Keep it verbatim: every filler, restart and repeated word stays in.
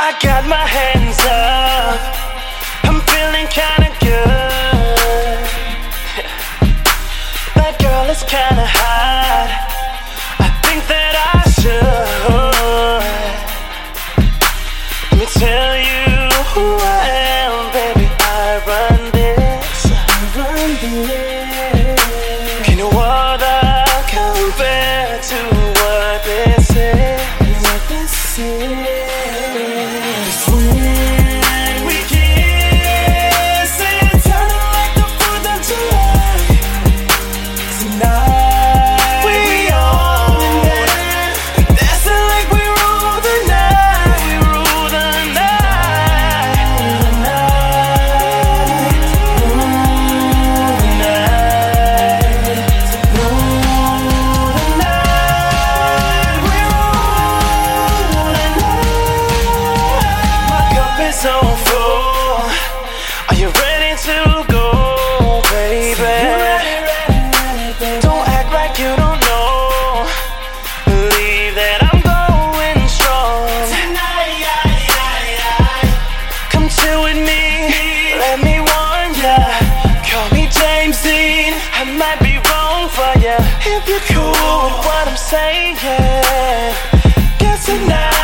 I got my hands up, I'm feeling kinda good. That girl is kinda hot, I think that I should. Let me tell you who I am, baby, I run this. I run this. Can no other compare to what this is? What this is. So full, are you ready to go, baby? Don't act like you don't know. Believe that I'm going strong tonight. Come chill with me, let me warn ya. Call me James Dean, I might be wrong for ya. If you're cool with what I'm saying, guess tonight